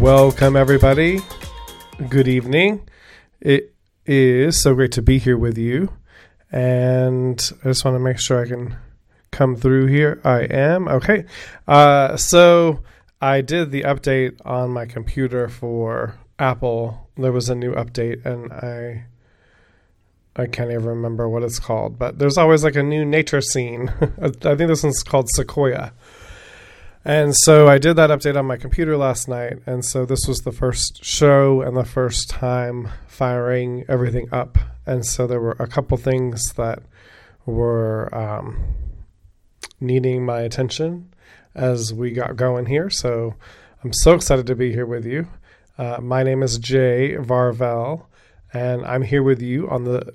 Welcome, everybody. Good evening. It is so great to be here with you. And I just want to make sure I can come through here. I am. Okay. So I did the update on my computer for Apple. There was a new update, and I can't even remember what it's called. But there's always like a new nature scene. I think this one's called Sequoia. And so I did that update on my computer last night, and so this was the first show and the first time firing everything up. And so there were a couple things that were needing my attention as we got going here. So I'm so excited to be here with you. My name is Jay Varvel, and I'm here with you on the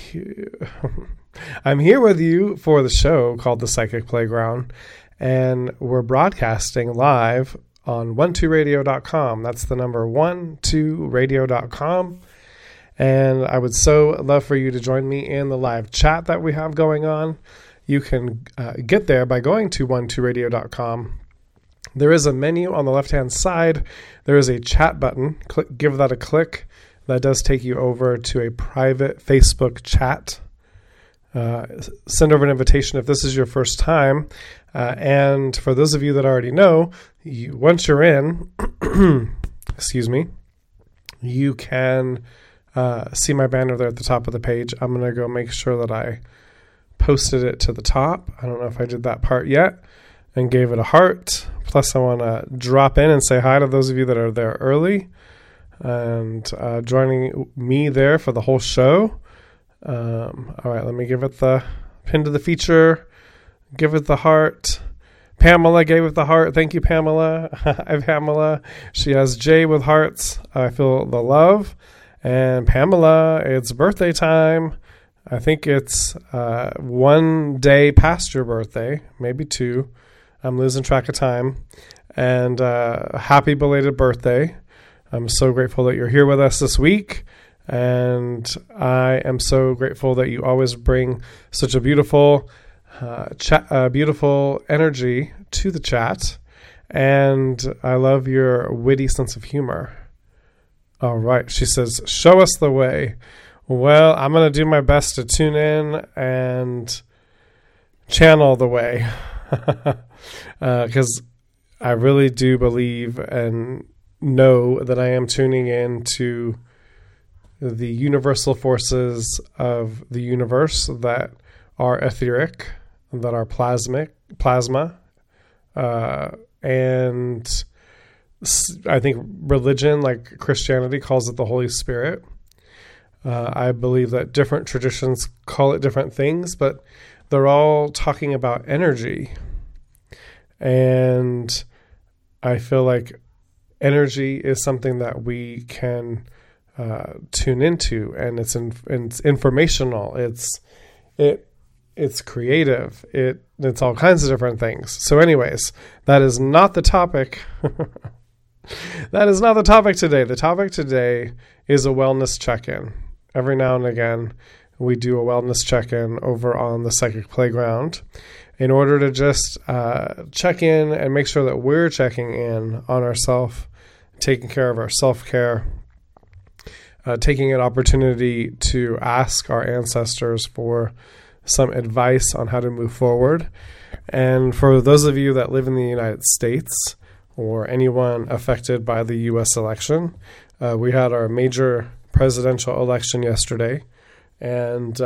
I'm here with you for the show called The Psychic Playground. And we're broadcasting live on 12radio.com. That's the number 12radio.com. And I would so love for you to join me in the live chat that we have going on. You can get there by going to 12radio.com. There is a menu on the left-hand side. There is a chat button. Give that a click. That does take you over to a private Facebook chat. Send over an invitation if this is your first time. And for those of you that already know, once you're in, excuse me, you can see my banner there at the top of the page. I'm going to go make sure that I posted it to the top. I don't know if I did that part yet, and gave it a heart. Plus, I want to drop in and say hi to those of you that are there early and joining me there for the whole show. All right, let me give it the pin to the feature. Give it the heart. Pamela gave it the heart. Thank you, Pamela. Hi, Pamela. She has J with hearts. I feel the love. And Pamela, it's birthday time. I think it's 1 day past your birthday, maybe 2. I'm losing track of time. And happy belated birthday. I'm so grateful that you're here with us this week. And I am so grateful that you always bring such a beautiful beautiful energy to the chat, and I love your witty sense of humor. All right, she says, show us the way. Well, I'm going to do my best to tune in and channel the way, because I really do believe and know that I am tuning in to the universal forces of the universe that are etheric, that are plasma, and I think religion, like Christianity, calls it the Holy Spirit. I believe that different traditions call it different things, but they're all talking about energy. And I feel like energy is something that we can tune into, and it's informational. It's creative. It's all kinds of different things. So anyways, that is not the topic. That is not the topic today. The topic today is a wellness check-in. Every now and again, we do a wellness check-in over on the Psychic Playground in order to just check in and make sure that we're checking in on ourselves, taking care of our self-care, taking an opportunity to ask our ancestors for some advice on how to move forward. And for those of you that live in the United States or anyone affected by the U.S. election, we had our major presidential election yesterday, and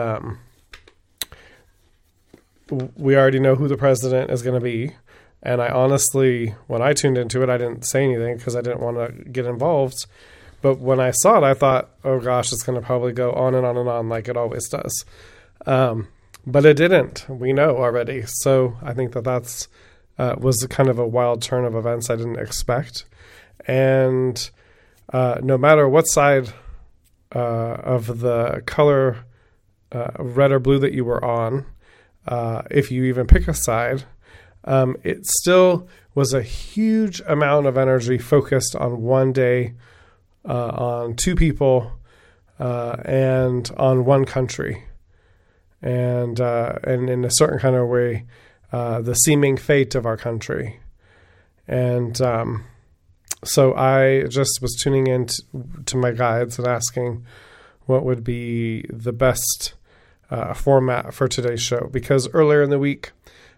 we already know who the president is going to be. And I honestly, when I tuned into it, I didn't say anything because I didn't want to get involved. But when I saw it, I thought, oh gosh, it's going to probably go on and on and on like it always does. But it didn't. We know already. So I think that's was kind of a wild turn of events I didn't expect. And no matter what side of the color, red or blue, that you were on, if you even pick a side, it still was a huge amount of energy focused on one day, on two people, and on one country. And in a certain kind of way, the seeming fate of our country. And So I just was tuning in to my guides and asking what would be the best format for today's show. Because earlier in the week,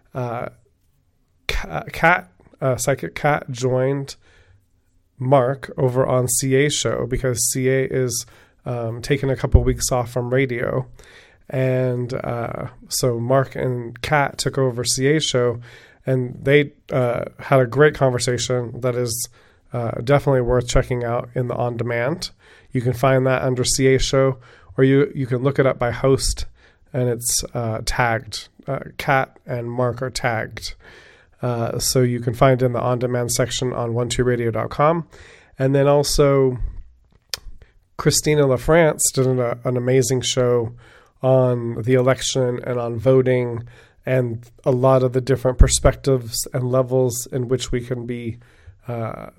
Psychic Kat joined Mark over on CA's show because CA is taking a couple weeks off from radio. And so Mark and Kat took over CA's show, and they had a great conversation that is definitely worth checking out in the On Demand. You can find that under CA show, or you can look it up by host, and it's tagged. Kat and Mark are tagged. So you can find it in the On Demand section on 12radio.com. And then also Christina LaFrance did an amazing show on the election and on voting and a lot of the different perspectives and levels in which we can be at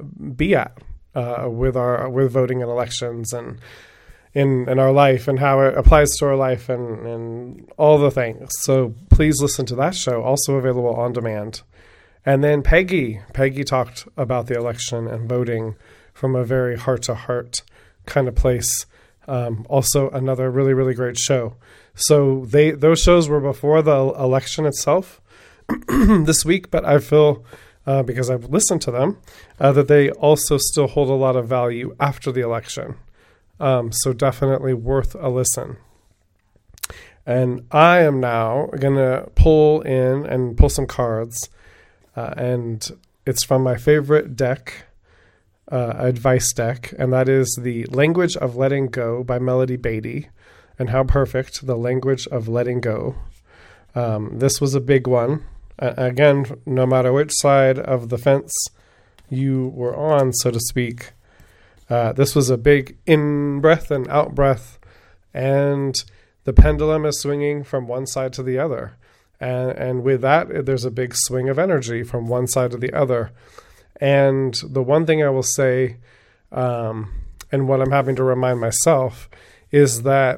with voting and elections and in our life and how it applies to our life and all the things. So please listen to that show, also available on demand. And then Peggy talked about the election and voting from a very heart-to-heart kind of place. Also another really, really great show. So those shows were before the election itself this week, but I feel, because I've listened to them, that they also still hold a lot of value after the election. So definitely worth a listen. And I am now going to pull some cards, and it's from my favorite deck, advice deck, and that is The Language of Letting Go by Melody Beatty. And how perfect, the language of letting go. This was a big one. Again, no matter which side of the fence you were on, so to speak, this was a big in-breath and out-breath, and the pendulum is swinging from one side to the other. And with that, there's a big swing of energy from one side to the other. And the one thing I will say, and what I'm having to remind myself, is that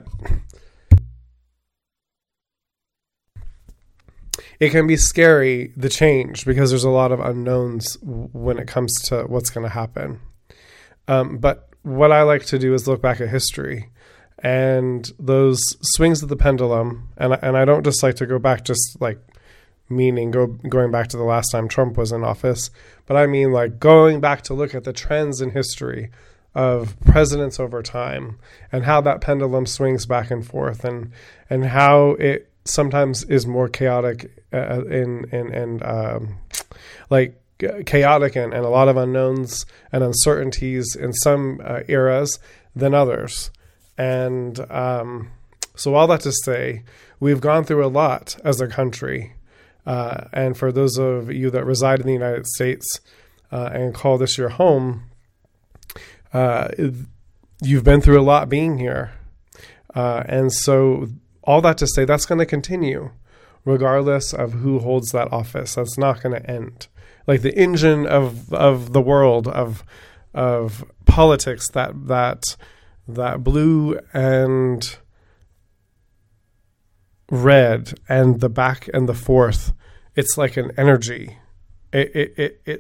it can be scary, the change, because there's a lot of unknowns when it comes to what's going to happen. But what I like to do is look back at history and those swings of the pendulum. And I don't just like to go back just like going back to the last time Trump was in office, but I mean like going back to look at the trends in history of presidents over time and how that pendulum swings back and forth and how it sometimes is more chaotic chaotic and a lot of unknowns and uncertainties in some eras than others. And so all that to say, we've gone through a lot as a country. And for those of you that reside in the United States and call this your home, you've been through a lot being here. And so all that to say, that's going to continue regardless of who holds that office. That's not going to end. Like the engine of the world of politics, that blue and red and the back and the forth, it's like an energy. It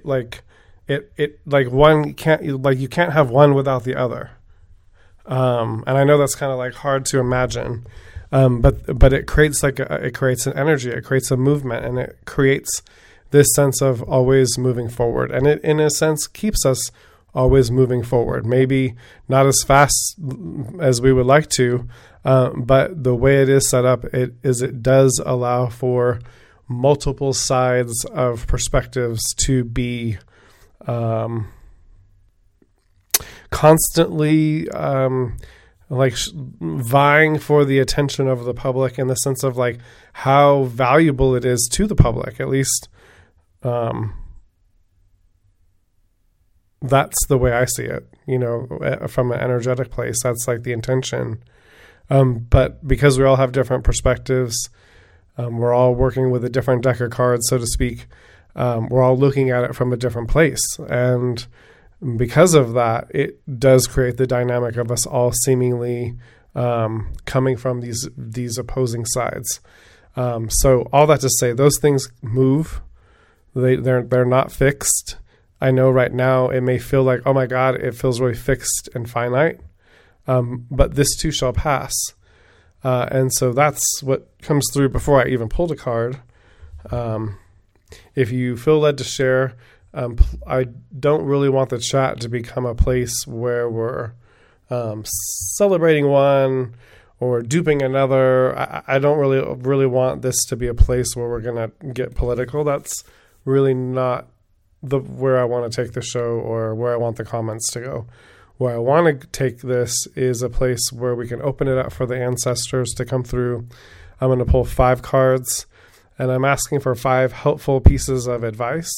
one can't, like you can't have one without the other. And I know that's kind of like hard to imagine. But it creates it creates an energy, it creates a movement, and it creates this sense of always moving forward. And it, in a sense, keeps us always moving forward. Maybe not as fast as we would like to, but the way it is set up, it does allow for multiple sides of perspectives to be constantly vying for the attention of the public, in the sense of like how valuable it is to the public. At least that's the way I see it, from an energetic place. That's like the intention. But because we all have different perspectives, we're all working with a different deck of cards, so to speak. We're all looking at it from a different place. And because of that, it does create the dynamic of us all seemingly coming from these opposing sides. So all that to say, those things move. They're not fixed. I know right now it may feel like, oh my God, it feels really fixed and finite, but this too shall pass. And so that's what comes through before I even pulled a card. If you feel led to share, I don't really want the chat to become a place where we're celebrating one or duping another. I don't really want this to be a place where we're going to get political. That's really not where I want to take the show or where I want the comments to go. Where I want to take this is a place where we can open it up for the ancestors to come through. I'm going to pull 5 cards, and I'm asking for 5 helpful pieces of advice,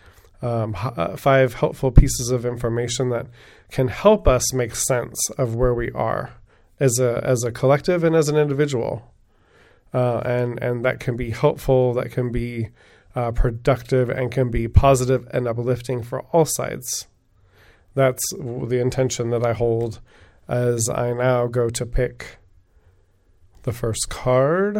5 helpful pieces of information that can help us make sense of where we are as a collective and as an individual. And that can be helpful, that can be productive, and can be positive and uplifting for all sides. That's the intention that I hold as I now go to pick the first card.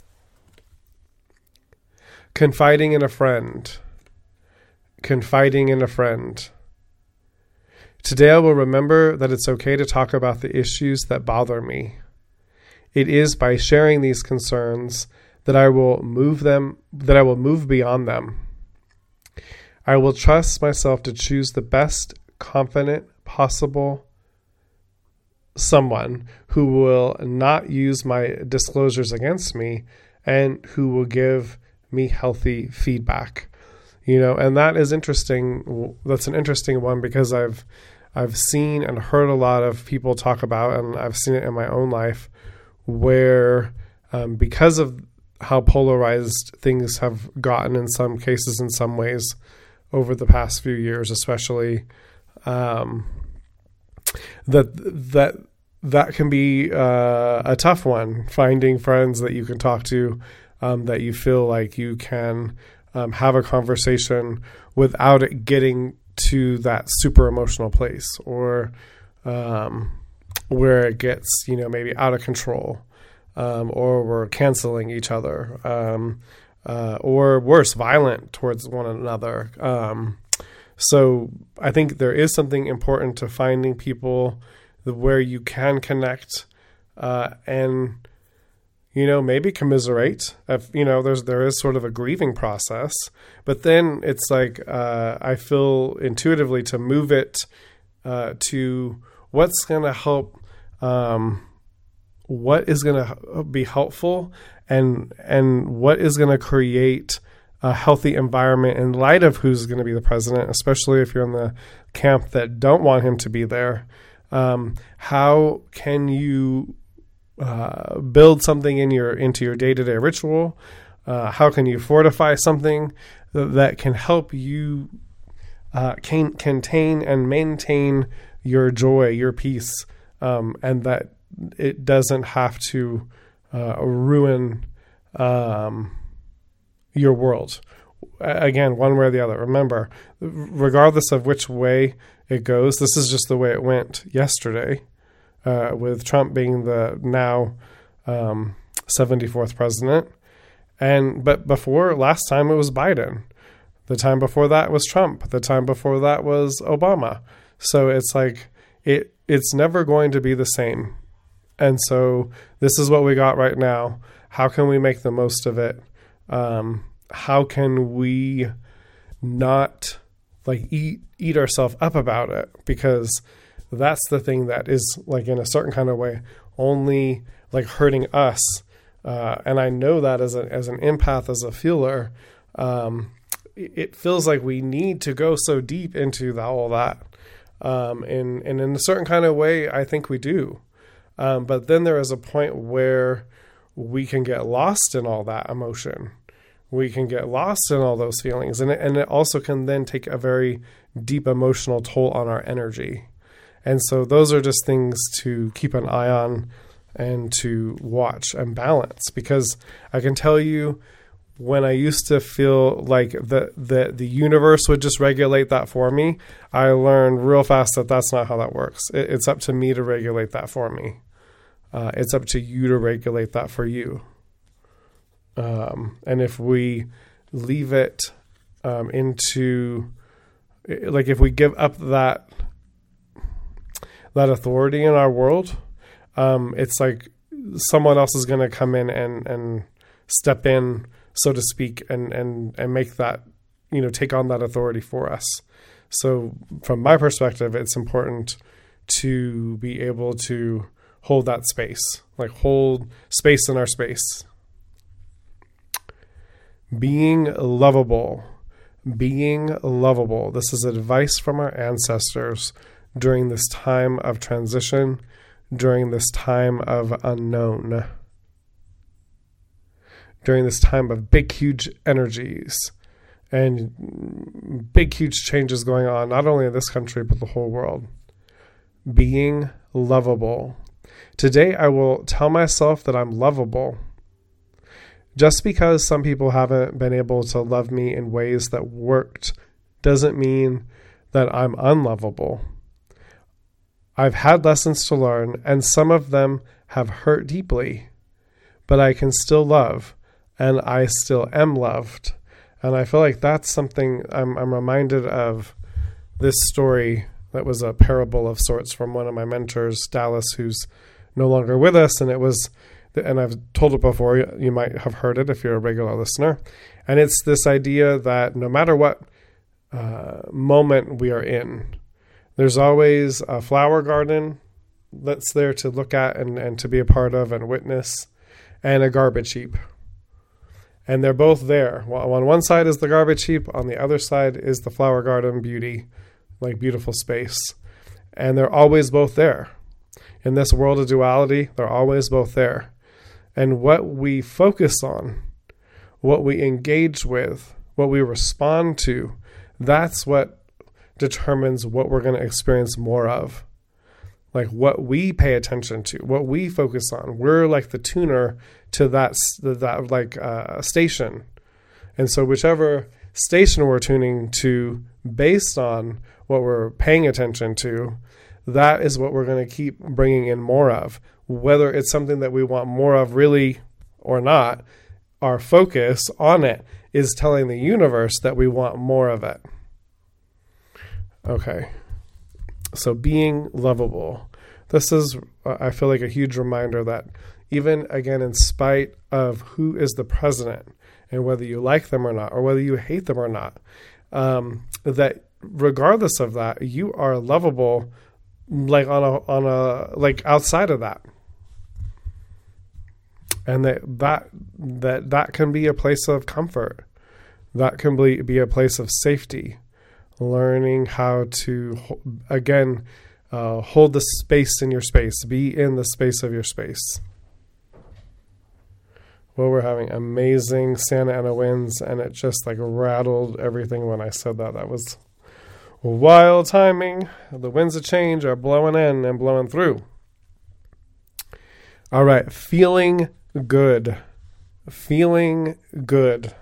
Confiding in a friend. Confiding in a friend. Today I will remember that it's okay to talk about the issues that bother me. It is by sharing these concerns that I will move beyond them. I will trust myself to choose the best confident possible someone who will not use my disclosures against me and who will give me healthy feedback. And that is interesting. That's an interesting one because I've seen and heard a lot of people talk about, and I've seen it in my own life, where because of how polarized things have gotten in some cases, in some ways, over the past few years, especially, that can be a tough one. Finding friends that you can talk to, that you feel like you can have a conversation without it getting to that super emotional place, or where it gets, maybe out of control, or we're canceling each other, or worse, violent towards one another. So I think there is something important to finding people where you can connect, and maybe commiserate. There is sort of a grieving process, but then it's like I feel intuitively to move it to what's going to help, what is going to be helpful, and what is going to create a healthy environment in light of who's going to be the president, especially if you're in the camp that don't want him to be there. How can you build something into your day-to-day ritual? How can you fortify something that can help you contain and maintain your joy, your peace, and that it doesn't have to ruin your world? Again, one way or the other. Remember, regardless of which way it goes, this is just the way it went yesterday, with Trump being the now 74th president. But before, last time it was Biden. The time before that was Trump. The time before that was Obama. So it's like it's never going to be the same. And so this is what we got right now. How can we make the most of it? How can we not eat ourselves up about it? Because that's the thing that is, in a certain kind of way, only hurting us. And I know that as an empath, as a feeler, it feels like we need to go so deep into all that. And in a certain kind of way, I think we do. But then there is a point where we can get lost in all that emotion. We can get lost in all those feelings. And it also can then take a very deep emotional toll on our energy. And so those are just things to keep an eye on and to watch and balance. Because I can tell you, when I used to feel like the universe would just regulate that for me, I learned real fast that that's not how that works. It's up to me to regulate that for me. It's up to you to regulate that for you. And if we leave it into like if we give up that authority in our world, it's like someone else is going to come in and step in, so to speak, and make that, take on that authority for us. So from my perspective, it's important to be able to hold that space, like hold space in our space. Being lovable. This is advice from our ancestors during this time of transition, during this time of unknown, during this time of big, huge energies and big, huge changes going on, not only in this country, but the whole world. Being lovable. Today, I will tell myself that I'm lovable. Just because some people haven't been able to love me in ways that worked doesn't mean that I'm unlovable. I've had lessons to learn, and some of them have hurt deeply, but I can still love, and I still am loved. And I feel like that's something I'm reminded of, this story that was a parable of sorts from one of my mentors, Dallas, who's no longer with us. And it was, and I've told it before, you might have heard it if you're a regular listener. And it's this idea that no matter what moment we are in, there's always a flower garden that's there to look at and to be a part of and witness, and a garbage heap. And they're both there. On one side is the garbage heap. On the other side is the flower garden beauty, like beautiful space. And they're always both there. In this world of duality, they're always both there. And what we focus on, what we engage with, what we respond to, that's what determines what we're going to experience more of. Like what we pay attention to, what we focus on. We're like the tuner to that station. And so whichever station we're tuning to based on what we're paying attention to, that is what we're going to keep bringing in more of. Whether it's something that we want more of really or not, our focus on it is telling the universe that we want more of it. Okay. So being lovable. This is, I feel like, a huge reminder that even, again, in spite of who is the president and whether you like them or not, or whether you hate them or not, that regardless of that, you are lovable, like on a like outside of that. And that can be a place of comfort. That can be a place of safety. Learning how to, again, hold the space in your space. Be in the space of your space. Well, we're having amazing Santa Ana winds, and it just like rattled everything when I said that. That was wild timing. The winds of change are blowing in and blowing through. All right, feeling good. Feeling good.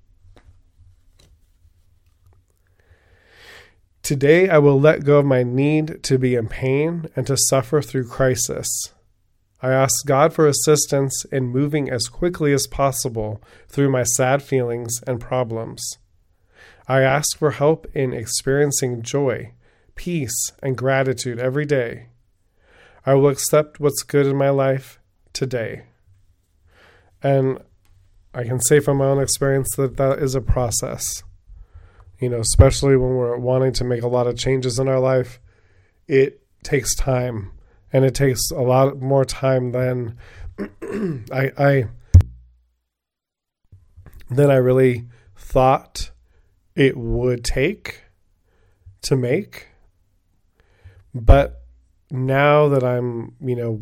Today, I will let go of my need to be in pain and to suffer through crisis. I ask God for assistance in moving as quickly as possible through my sad feelings and problems. I ask for help in experiencing joy, peace, and gratitude every day. I will accept what's good in my life today. And I can say from my own experience that that is a process. Especially when we're wanting to make a lot of changes in our life, it takes time, and it takes a lot more time than I really thought it would take to make. But now that I'm,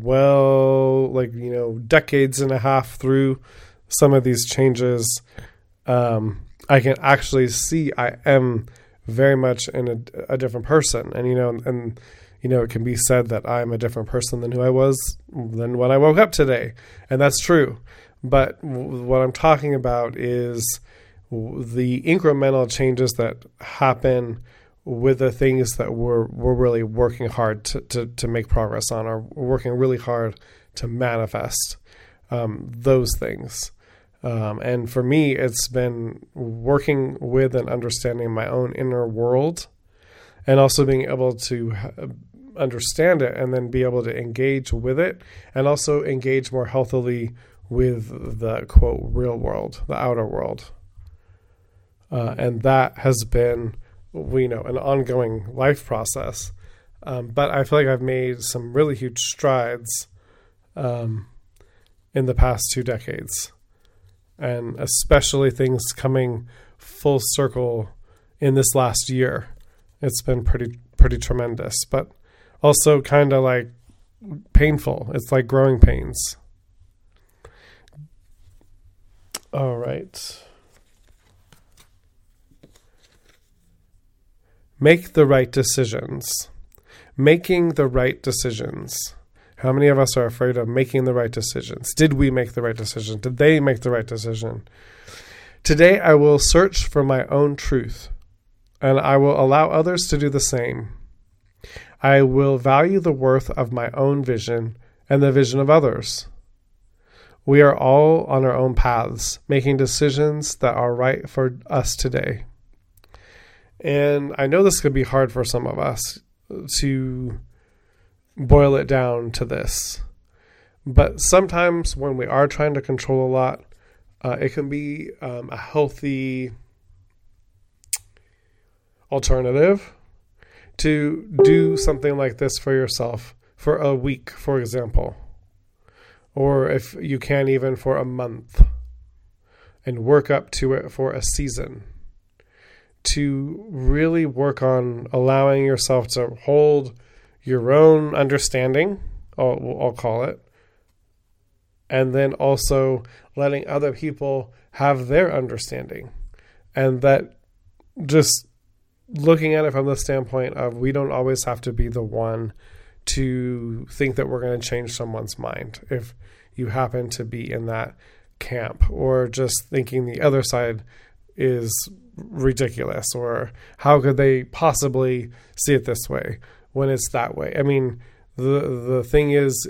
decades and a half through some of these changes, I can actually see I am very much in a different person. And, it can be said that I'm a different person than who I was than when I woke up today. And that's true. But what I'm talking about is the incremental changes that happen with the things that we're really working hard to make progress on, or working really hard to manifest those things. And for me, it's been working with and understanding my own inner world and also being able to understand it and then be able to engage with it, and also engage more healthily with the quote real world, the outer world. And that has been, an ongoing life process. But I feel like I've made some really huge strides in the past 2 decades, and especially things coming full circle in this last year. It's been pretty tremendous, but also kind of like painful. It's like growing pains. All right. Make the right decisions. Making the right decisions. How many of us are afraid of making the right decisions? Did we make the right decision? Did they make the right decision? Today I will search for my own truth, and I will allow others to do the same. I will value the worth of my own vision and the vision of others. We are all on our own paths, making decisions that are right for us today. And I know this could be hard for some of us to boil it down to this. But sometimes when we are trying to control a lot, it can be a healthy alternative to do something like this for yourself for a week, for example, or if you can, even for a month, and work up to it for a season, to really work on allowing yourself to hold your own understanding, I'll call it, and then also letting other people have their understanding. And that, just looking at it from the standpoint of, we don't always have to be the one to think that we're going to change someone's mind if you happen to be in that camp, or just thinking the other side is ridiculous, or how could they possibly see it this way when it's that way. I mean, the thing is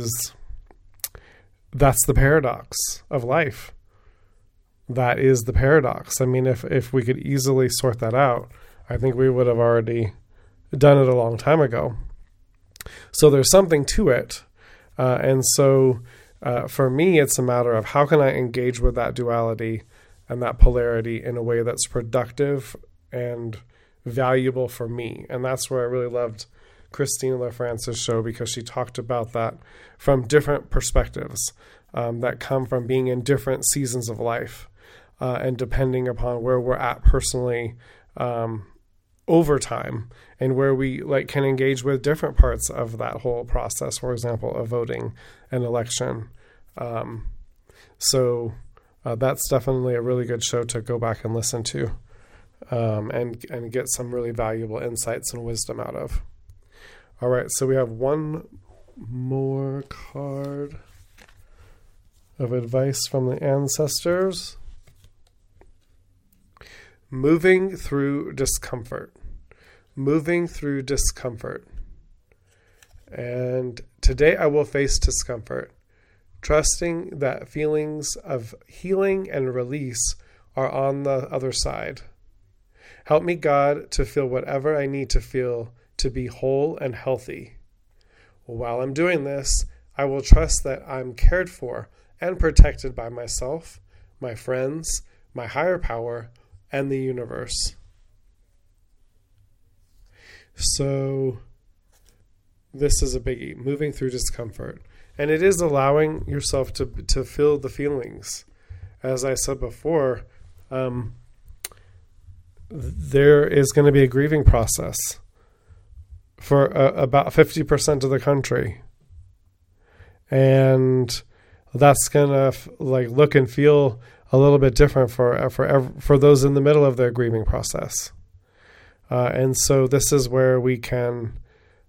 that's the paradox of life. That is the paradox. I mean, if we could easily sort that out, I think we would have already done it a long time ago. So there's something to it. And so for me, it's a matter of, how can I engage with that duality and that polarity in a way that's productive and valuable for me. And that's where I really loved Christina LaFrance's show, because she talked about that from different perspectives that come from being in different seasons of life, and depending upon where we're at personally over time, and where we can engage with different parts of that whole process, for example, of voting and election. So that's definitely a really good show to go back and listen to, and get some really valuable insights and wisdom out of. All right, so we have one more card of advice from the ancestors. Moving through discomfort. Moving through discomfort. And today I will face discomfort, trusting that feelings of healing and release are on the other side. Help me, God, to feel whatever I need to feel to be whole and healthy. While I'm doing this, I will trust that I'm cared for and protected by myself, my friends, my higher power, and the universe. So this is a biggie, moving through discomfort. And it is allowing yourself to feel the feelings. As I said before, there is going to be a grieving process for about 50% of the country. And that's going to look and feel a little bit different for those in the middle of their grieving process. And so this is where we can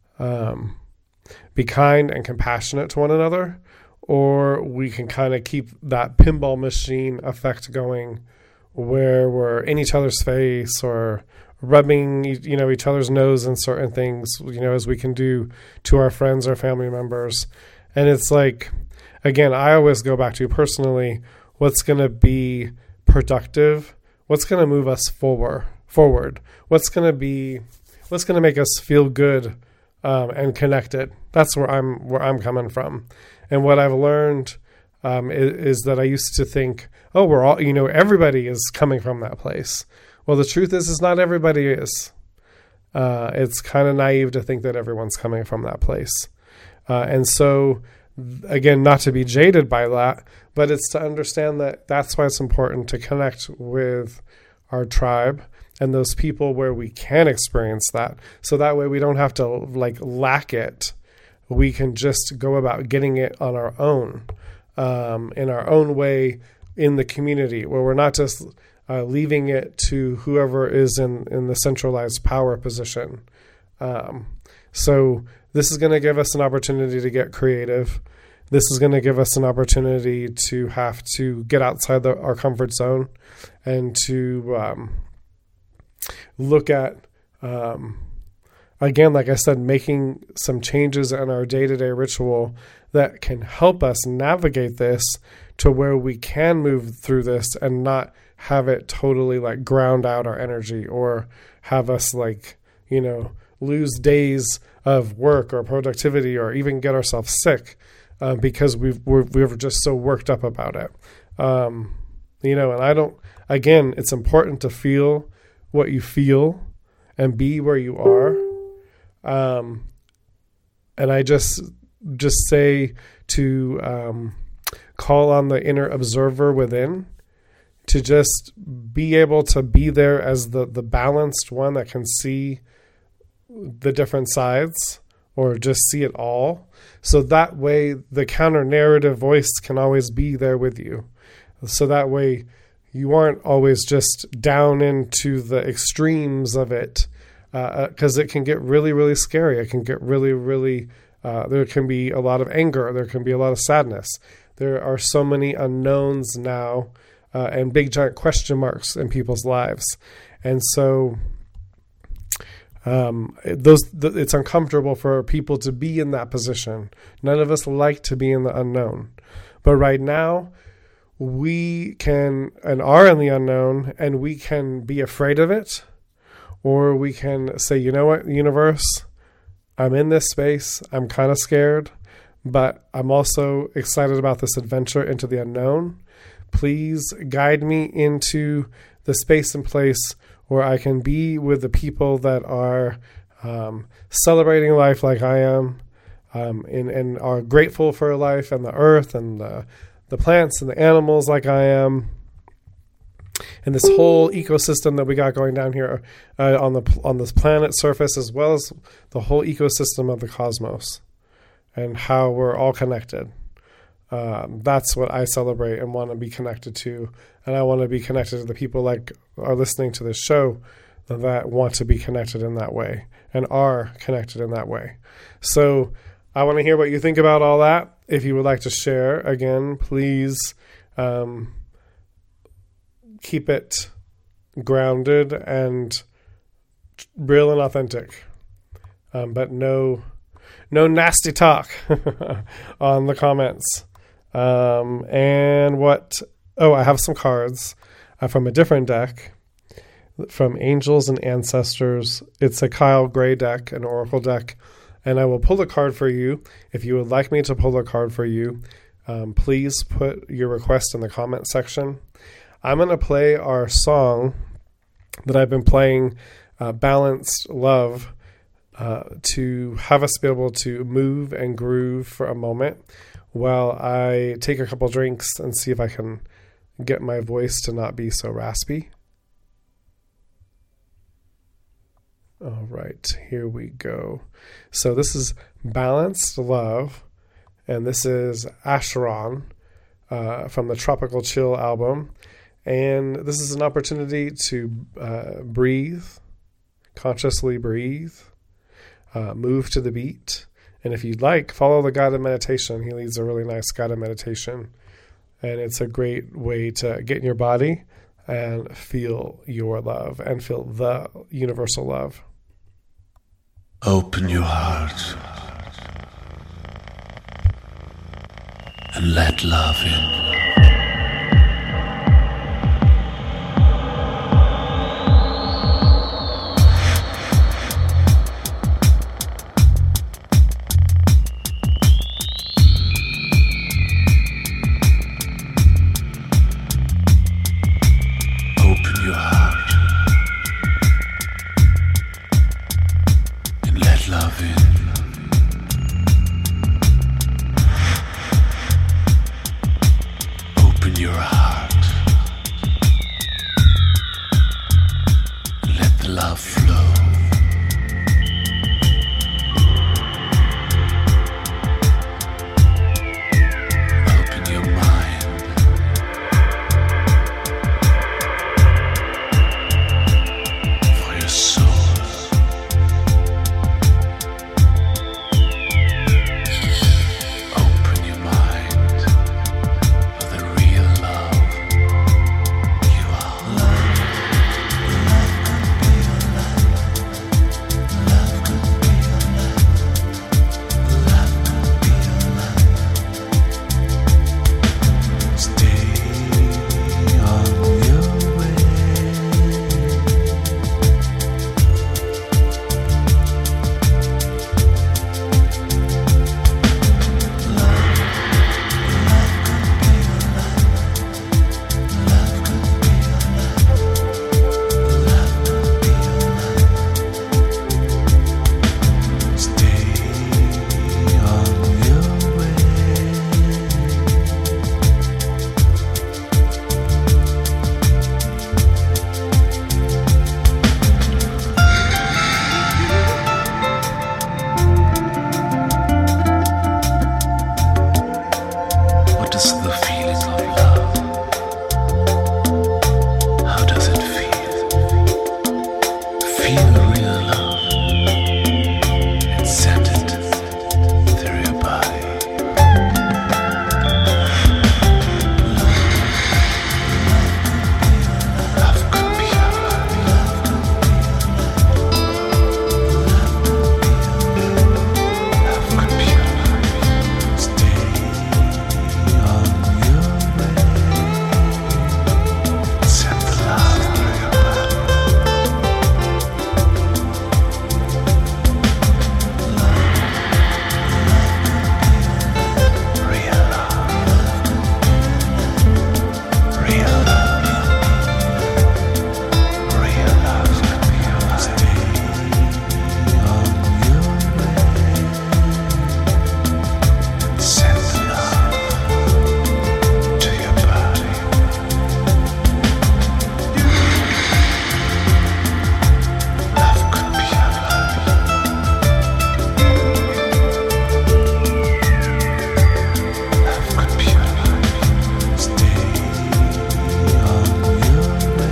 be kind and compassionate to one another, or we can kind of keep that pinball machine effect going, where we're in each other's face or rubbing, each other's nose in certain things, as we can do to our friends or family members. And it's again, I always go back to personally, what's going to be productive, what's going to move us forward, what's going to be what's going to make us feel good and connected. That's where I'm coming from. And what I've learned is that I used to think, oh, we're all, everybody is coming from that place. Well, the truth is not everybody is. It's kind of naive to think that everyone's coming from that place. And so, again, not to be jaded by that, but it's to understand that that's why it's important to connect with our tribe and those people where we can experience that. So that way we don't have to lack it. We can just go about getting it on our own, in our own way in the community, where we're not just leaving it to whoever is in the centralized power position. So this is going to give us an opportunity to get creative. This is going to give us an opportunity to have to get outside our comfort zone and to look at, again, like I said, making some changes in our day-to-day ritual that can help us navigate this to where we can move through this and not have it totally ground out our energy or have us lose days of work or productivity or even get ourselves sick because we're just so worked up about it. And it's important to feel what you feel and be where you are. And I just say to call on the inner observer within to just be able to be there as the balanced one that can see the different sides or just see it all. So that way the counter narrative voice can always be there with you. So that way you aren't always just down into the extremes of it, because it can get really, really scary. It can get really, really, there can be a lot of anger. There can be a lot of sadness. There are so many unknowns now and big, giant question marks in people's lives. And so it's uncomfortable for people to be in that position. None of us like to be in the unknown. But right now, we can and are in the unknown, and we can be afraid of it, or we can say, you know what, universe, I'm in this space. I'm kind of scared, but I'm also excited about this adventure into the unknown. Please guide me into the space and place where I can be with the people that are celebrating life like I am, and are grateful for life and the earth and the plants and the animals like I am, and this whole ecosystem that we got going down here on this planet surface, as well as the whole ecosystem of the cosmos and how we're all connected. That's what I celebrate and want to be connected to. And I want to be connected to the people like are listening to this show that want to be connected in that way and are connected in that way. So I want to hear what you think about all that. If you would like to share, again, please keep it grounded and real and authentic. But no nasty talk on the comments. I have some cards from a different deck from Angels and Ancestors. It's a Kyle Gray deck, an Oracle deck, and I will pull a card for you. If you would like me to pull a card for you, please put your request in the comment section. I'm going to play our song that I've been playing, Balanced Love, to have us be able to move and groove for a moment while I take a couple drinks and see if I can get my voice to not be so raspy. All right, here we go. So this is Balanced Love, and this is Acheron from the Tropical Chill album. And this is an opportunity to breathe, consciously breathe, move to the beat. And if you'd like, follow the guided meditation. He leads a really nice guided meditation. And it's a great way to get in your body and feel your love and feel the universal love. Open your heart and let love in. is the feeling of love? How does it feel? Feel real love and send it through your body. Love could be your life. Love could be your life. Stay on your way. Send the love through your body. Real love. Real love. Real love could be your life. Stay on your way. Send the love to your body. Love could be your life. Love could be your life. Stay on your way.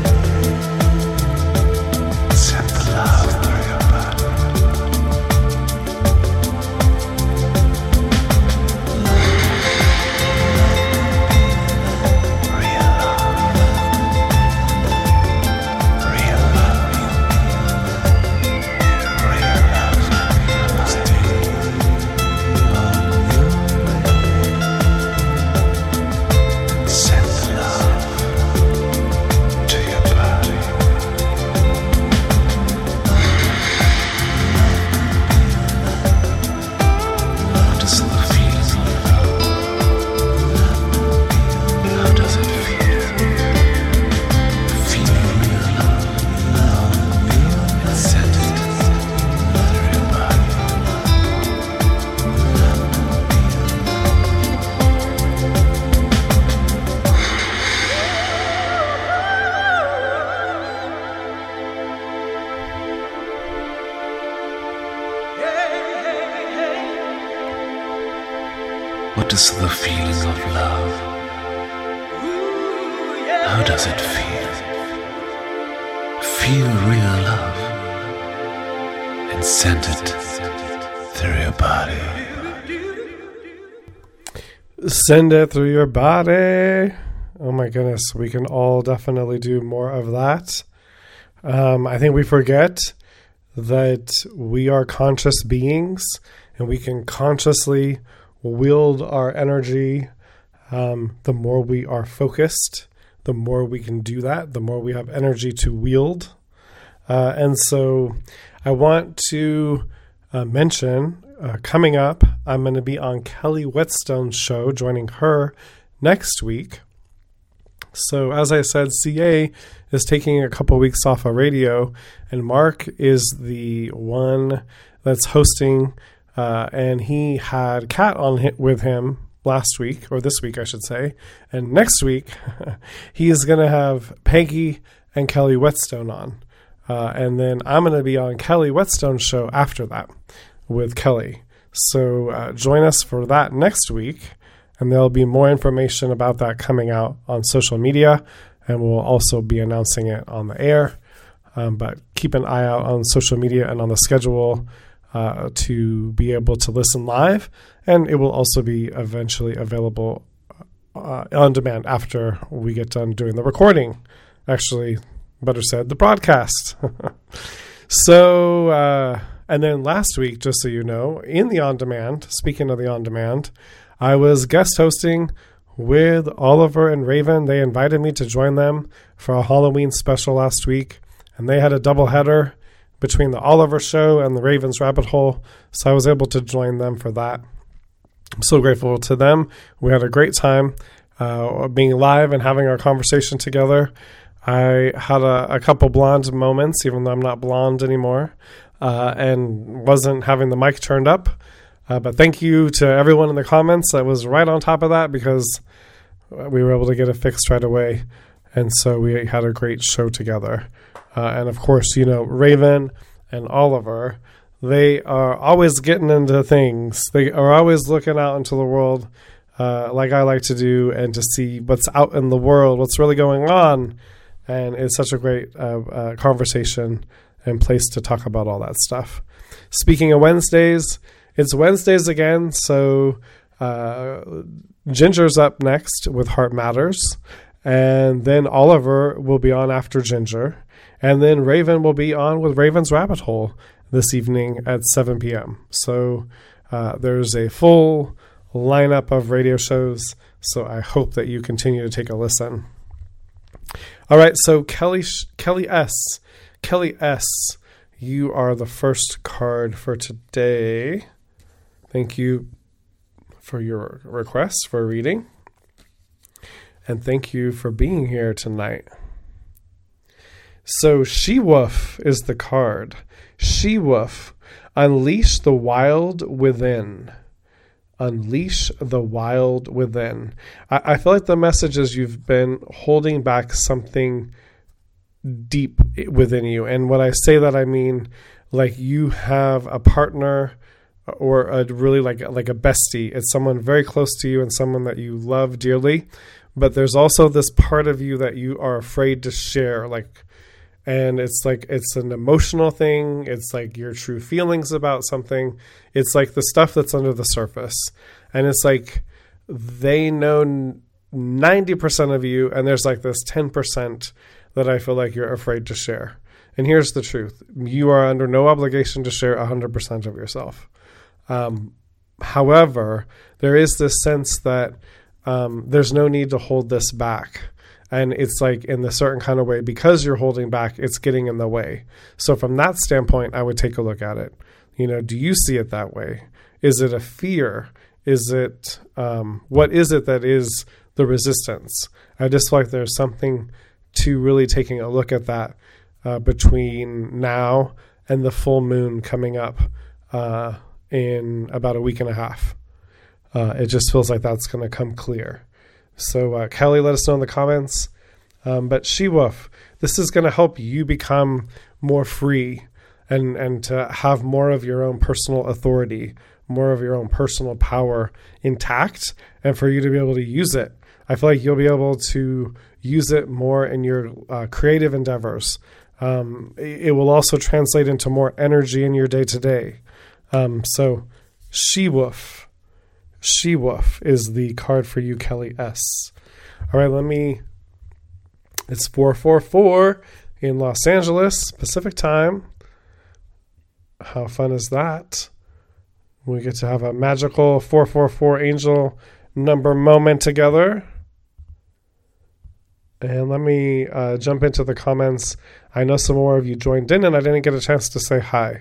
Send the love through your body. Real love. Real love. Real love. Stay on your way. Send the love to your body. What is the feeling of love? How does it feel? Feel real love and send it through your body. What is the feeling of love? How does it feel? Feel real love and send it through your body. Send it through your body. Oh my goodness, we can all definitely do more of that. I think we forget that we are conscious beings and we can consciously wield our energy. The more we are focused, the more we can do that, the more we have energy to wield. And so I want to mention coming up, I'm going to be on Kelly Whetstone's show, joining her next week. So as I said, CA is taking a couple weeks off of radio, and Mark is the one that's hosting, and he had Kat on with him last week, or this week, I should say. And next week, he is going to have Peggy and Kelly Whetstone on. And then I'm going to be on Kelly Whetstone's show after that with Kelly. So join us for that next week. And there'll be more information about that coming out on social media. And we'll also be announcing it on the air. But keep an eye out on social media and on the schedule to be able to listen live. And it will also be eventually available on demand after we get done doing the recording. Actually, better said, the broadcast. So, and then last week, just so you know, in the on-demand, speaking of the on-demand, I was guest hosting with Oliver and Raven. They invited me to join them for a Halloween special last week, and they had a double header between the Oliver show and the Ravens Rabbit Hole, so I was able to join them for that. I'm so grateful to them. We had a great time being live and having our conversation together. I had a couple blonde moments, even though I'm not blonde anymore, and wasn't having the mic turned up. But thank you to everyone in the comments that was right on top of that, because we were able to get it fixed right away. And so we had a great show together. And of course, you know, Raven and Oliver, they are always getting into things. They are always looking out into the world like I like to do, and to see what's out in the world, what's really going on. And it's such a great conversation and place to talk about all that stuff. Speaking of Wednesdays, it's Wednesdays again. So Ginger's up next with Heart Matters. And then Oliver will be on after Ginger. And then Raven will be on with Raven's Rabbit Hole this evening at 7 p.m. So there's a full lineup of radio shows. So I hope that you continue to take a listen. All right, so Kelly S., you are the first card for today. Thank you for your request for reading. And thank you for being here tonight. So She-Wolf is the card. She-Wolf, unleash the wild within. Unleash the wild within. I feel like the message is you've been holding back something deep within you. And when I say that, I mean like you have a partner or a really like a bestie. It's someone very close to you and someone that you love dearly. But there's also this part of you that you are afraid to share. And it's like, it's an emotional thing. It's like your true feelings about something. It's like the stuff that's under the surface. And it's like they know 90% of you, and there's like this 10% that I feel like you're afraid to share. And here's the truth. You are under no obligation to share 100% of yourself. However, there is this sense that there's no need to hold this back. And it's like in a certain kind of way, because you're holding back, it's getting in the way. So from that standpoint, I would take a look at it. Do you see it that way? Is it a fear? Is it, what is it that is the resistance? I just feel like there's something to really taking a look at that between now and the full moon coming up in about a week and a half. It just feels like that's going to come clear. So Kelly, let us know in the comments. But She-Wolf, this is going to help you become more free and to have more of your own personal authority, more of your own personal power intact, and for you to be able to use it. I feel like you'll be able to use it more in your creative endeavors. It will also translate into more energy in your day-to-day. So She-Wolf is the card for you, Kelly S. All right, it's 4:44 in Los Angeles, Pacific time. How fun is that? We get to have a magical 444 angel number moment together. And let me jump into the comments. I know some more of you joined in, and I didn't get a chance to say hi.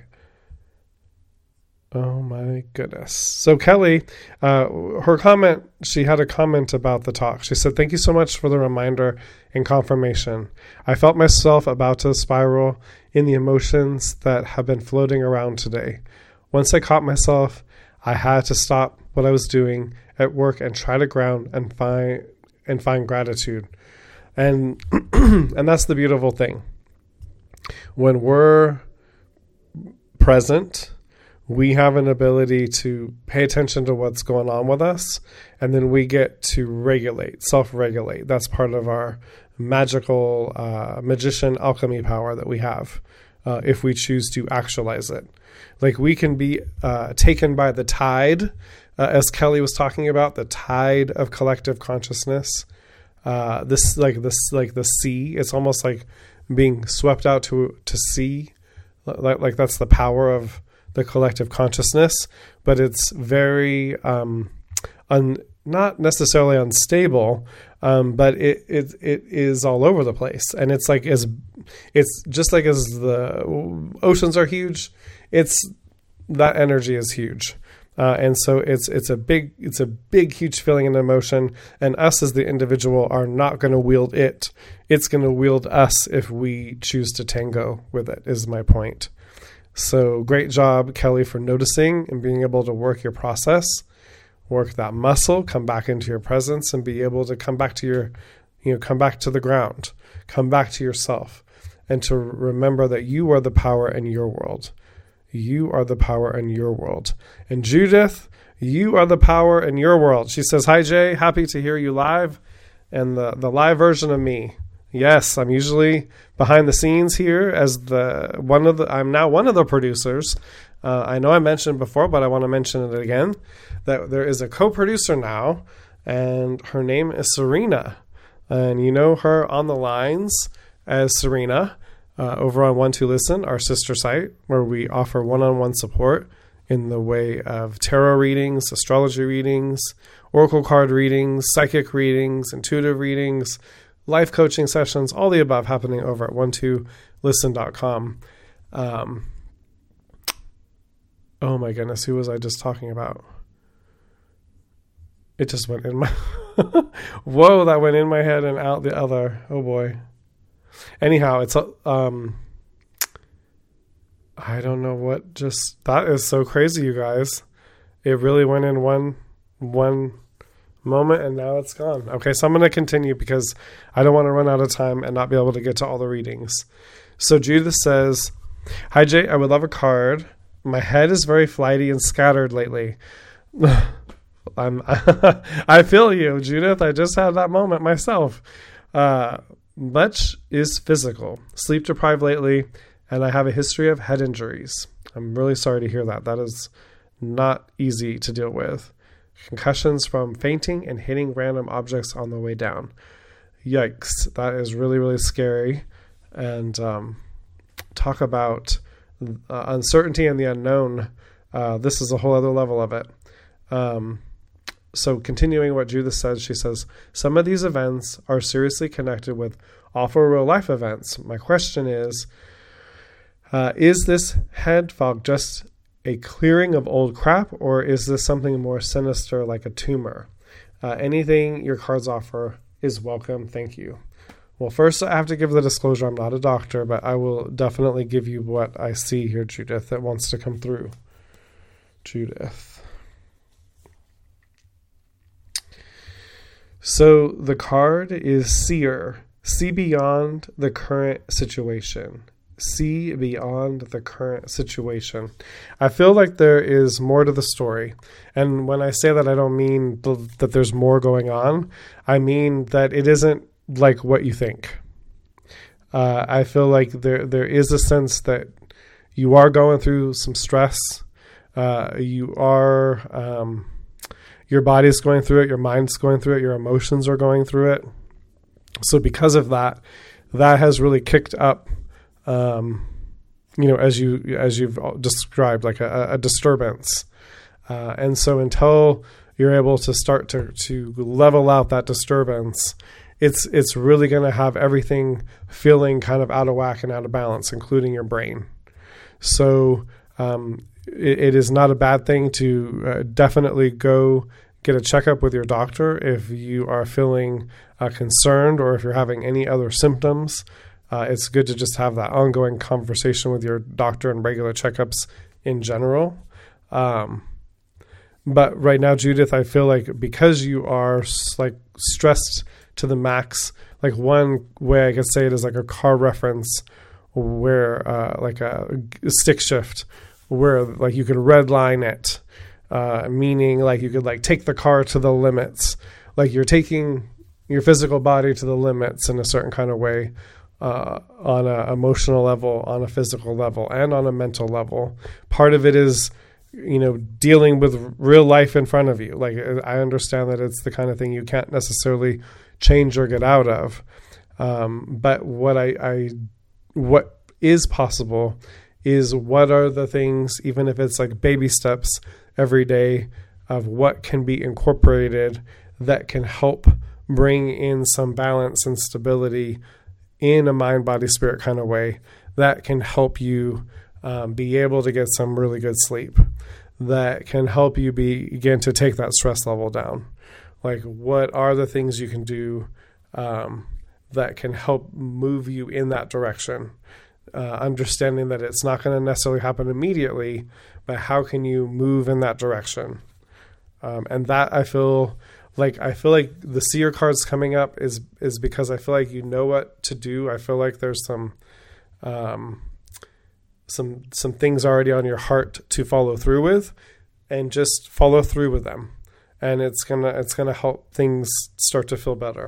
Oh my goodness. So Kelly, her comment, she had a comment about the talk. She said, "Thank you so much for the reminder and confirmation. I felt myself about to spiral in the emotions that have been floating around today. Once I caught myself, I had to stop what I was doing at work and try to ground and find gratitude." And and that's the beautiful thing. When we're present, we have an ability to pay attention to what's going on with us, and then we get to regulate, self-regulate. That's part of our magical magician alchemy power that we have if we choose to actualize it. Like we can be taken by the tide, as Kelly was talking about, the tide of collective consciousness. This the sea. It's almost like being swept out to sea. Like that's the power of the collective consciousness, but it's very not necessarily unstable, but it is all over the place, and it's just like as the oceans are huge, that energy is huge, and so it's a big huge feeling and emotion, and us as the individual are not going to wield it. It's going to wield us if we choose to tango with it, is my point. So great job, Kelly, for noticing and being able to work your process, work that muscle, come back into your presence, and be able to come back to come back to the ground, come back to yourself, and to remember that you are the power in your world. You are the power in your world. And Judith, You are the power in your world. She says, hi, Jay. Happy to hear you live and the live version of me. Yes, I'm usually behind the scenes here as I'm now one of the producers. I know I mentioned before, but I want to mention it again, that there is a co-producer now, and her name is Serena. And you know her on the lines as Serena over on One to Listen, our sister site, where we offer one-on-one support in the way of tarot readings, astrology readings, oracle card readings, psychic readings, intuitive readings, life coaching sessions, all the above happening over at one2listen.com. Oh my goodness, who was I just talking about? It just went in my... Whoa, that went in my head and out the other. Oh boy. Anyhow, it's... I don't know what just... That is so crazy, you guys. It really went in one moment and now it's gone. Okay, so I'm going to continue because I don't want to run out of time and not be able to get to all the readings. So Judith says, hi Jay, I would love a card. My head is very flighty and scattered lately. I feel you, Judith. I just had that moment myself. Much is physical. Sleep deprived lately, and I have a history of head injuries. I'm really sorry to hear that. That is not easy to deal with. Concussions from fainting and hitting random objects on the way down. Yikes. That is really, really scary. And talk about uncertainty and the unknown. This is a whole other level of it. So continuing what Judith says, she says, some of these events are seriously connected with awful real life events. My question is this head fog just a clearing of old crap, or is this something more sinister like a tumor? Anything your cards offer is welcome. Thank you. Well, first I have to give the disclosure. I'm not a doctor, but I will definitely give you what I see here, Judith, that wants to come through. Judith. So the card is Seer. See beyond the current situation. See beyond the current situation. I feel like there is more to the story. And when I say that, I don't mean that there's more going on. I mean that it isn't like what you think. I feel like there is a sense that you are going through some stress. You are... your body's going through it, your mind's going through it, your emotions are going through it. So because of that, that has really kicked up, as you've described, like a disturbance. And so until you're able to start to level out that disturbance, it's really going to have everything feeling kind of out of whack and out of balance, including your brain. So it is not a bad thing to definitely go get a checkup with your doctor if you are feeling concerned or if you're having any other symptoms. It's good to just have that ongoing conversation with your doctor and regular checkups in general. But right now, Judith, I feel like because you are like stressed to the max, like one way I could say it is like a car reference where like a stick shift, where like you could redline it, meaning like you could like take the car to the limits, like you're taking your physical body to the limits in a certain kind of way, on an emotional level, on a physical level, and on a mental level. Part of it is, dealing with real life in front of you. Like I understand that it's the kind of thing you can't necessarily change or get out of. But what is possible is what are the things, even if it's like baby steps every day, of what can be incorporated that can help bring in some balance and stability in a mind, body, spirit kind of way that can help you be able to get some really good sleep, that can help you begin to take that stress level down. Like what are the things you can do that can help move you in that direction? Understanding that it's not going to necessarily happen immediately, but how can you move in that direction? And that I feel like the seer cards coming up is because I feel like you know what to do. I feel like there's some things already on your heart to follow through with. and just follow through with them. And it's gonna help things start to feel better.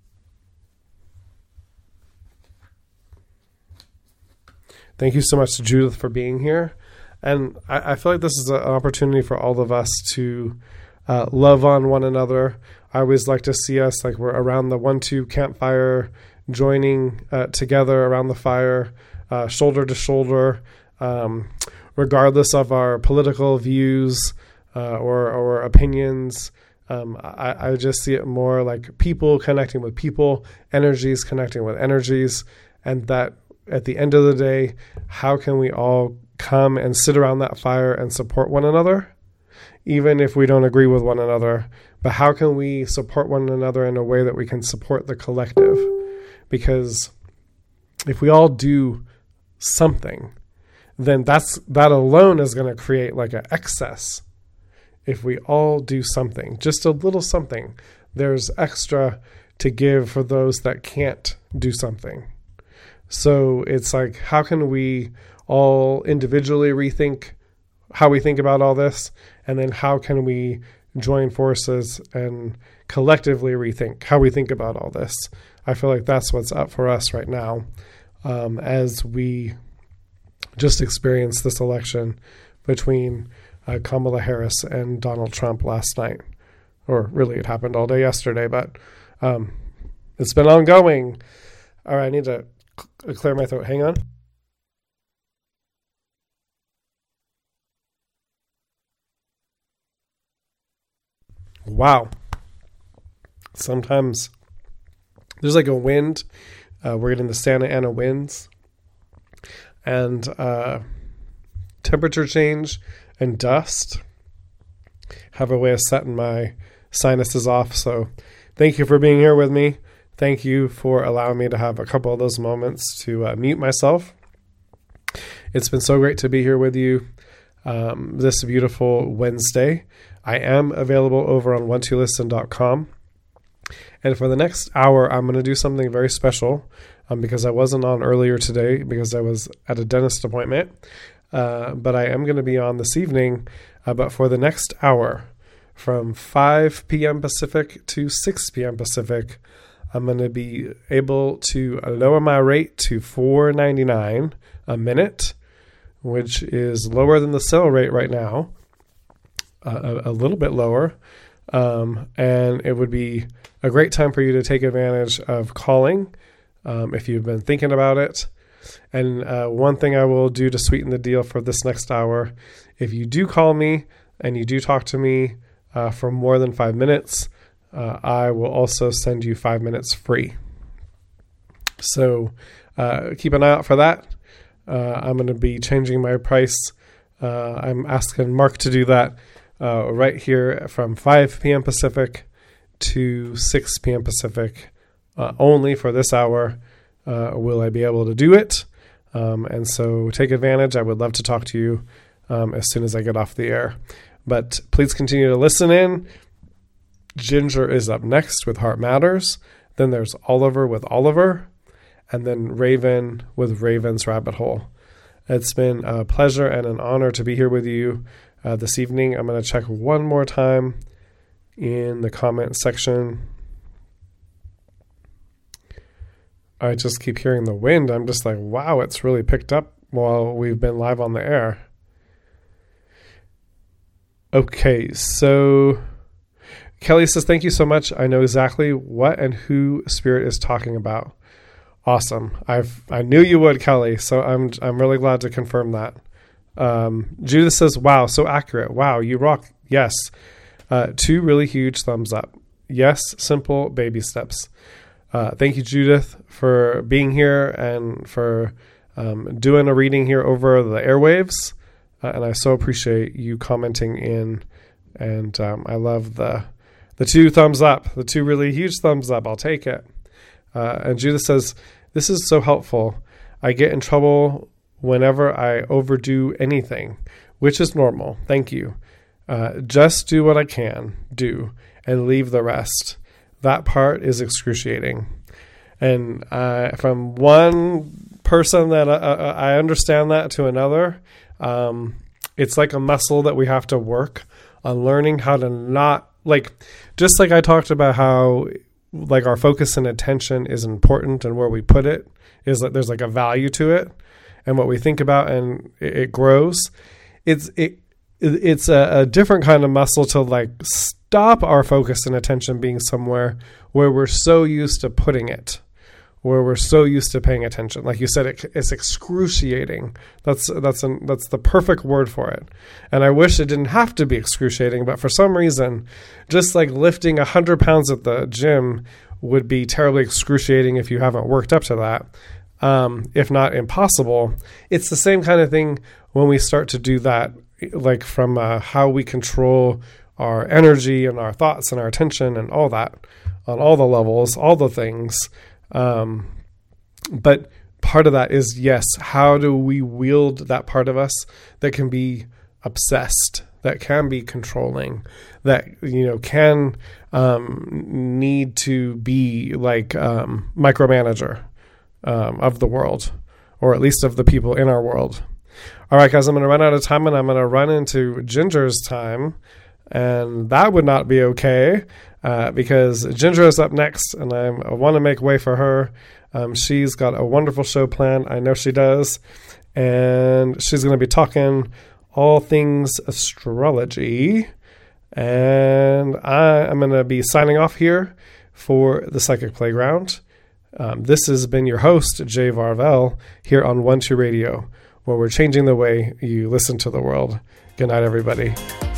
Thank you so much to Judith for being here. And I feel like this is an opportunity for all of us to love on one another. I always like to see us like we're around the 1-2 campfire, joining together around the fire, shoulder to shoulder, regardless of our political views or opinions. I just see it more like people connecting with people, energies connecting with energies, and that at the end of the day, how can we all come and sit around that fire and support one another, even if we don't agree with one another? But how can we support one another in a way that we can support the collective? Because if we all do something, then that alone is going to create like an excess. If we all do something, just a little something, there's extra to give for those that can't do something. So it's like, how can we all individually rethink how we think about all this? And then how can we join forces and collectively rethink how we think about all this? I feel like that's what's up for us right now, as we just experienced this election between Kamala Harris and Donald Trump last night. Or really, it happened all day yesterday, but it's been ongoing. All right, I need to clear my throat. Hang on. Wow. Sometimes there's like a wind. We're getting the Santa Ana winds, and temperature change and dust have a way of setting my sinuses off. So thank you for being here with me. Thank you for allowing me to have a couple of those moments to mute myself. It's been so great to be here with you this beautiful Wednesday. I am available over on one2listen.com. And for the next hour, I'm going to do something very special because I wasn't on earlier today because I was at a dentist appointment. But I am going to be on this evening. But for the next hour, from 5 p.m. Pacific to 6 p.m. Pacific, I'm going to be able to lower my rate to $4.99 a minute, which is lower than the sale rate right now, a little bit lower. And it would be a great time for you to take advantage of calling if you've been thinking about it. And one thing I will do to sweeten the deal for this next hour, if you do call me and you do talk to me for more than 5 minutes, I will also send you 5 minutes free. So keep an eye out for that. I'm going to be changing my price. I'm asking Mark to do that right here from 5 p.m. Pacific to 6 p.m. Pacific. Only for this hour will I be able to do it. And so take advantage. I would love to talk to you as soon as I get off the air. But please continue to listen in. Ginger is up next with Heart Matters. Then there's Oliver with Oliver. And then Raven with Raven's Rabbit Hole. It's been a pleasure and an honor to be here with you this evening. I'm going to check one more time in the comment section. I just keep hearing the wind. I'm just like, wow, it's really picked up while we've been live on the air. Okay, so Kelly says, thank you so much. I know exactly what and who Spirit is talking about. Awesome. I knew you would, Kelly. So I'm really glad to confirm that. Judith says, wow, so accurate. Wow, you rock. Yes. 2 really huge thumbs up. Yes, simple baby steps. Thank you, Judith, for being here and for doing a reading here over the airwaves. And I so appreciate you commenting in. And I love the 2 thumbs up, the 2 really huge thumbs up. I'll take it. And Judith says, this is so helpful. I get in trouble whenever I overdo anything, which is normal. Thank you. Just do what I can do and leave the rest. That part is excruciating. And from one person that I understand that to another, It's like a muscle that we have to work on learning how to not, like, just like I talked about how like our focus and attention is important and where we put it is that there's like a value to it and what we think about, and it grows. It's a different kind of muscle to like stop our focus and attention being somewhere where we're so used to putting it, where we're so used to paying attention. Like you said, it's excruciating. That's the perfect word for it. And I wish it didn't have to be excruciating, but for some reason, just like lifting 100 pounds at the gym would be terribly excruciating if you haven't worked up to that, if not impossible. It's the same kind of thing when we start to do that, like from how we control our energy and our thoughts and our attention and all that on all the levels, all the things. But part of that is, yes, how do we wield that part of us that can be obsessed, that can be controlling, that, you know, can need to be like micromanager of the world, or at least of the people in our world. All right, guys, I'm going to run out of time and I'm going to run into Ginger's time. And that would not be okay because Ginger is up next and I want to make way for her. She's got a wonderful show planned. I know she does. And she's going to be talking all things astrology. And I am going to be signing off here for the Psychic Playground. This has been your host, Jay Varvel, here on 1-2 Radio, where we're changing the way you listen to the world. Good night, everybody.